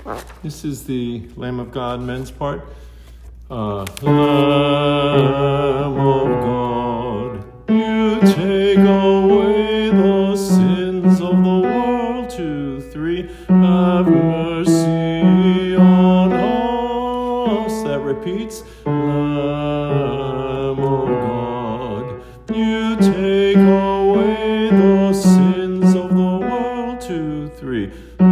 This is the Lamb of God men's part. Lamb of God, you take away the sins of the world. 2, 3, have mercy on us. That repeats. Lamb of God, you take away the sins of the world. 2, 3.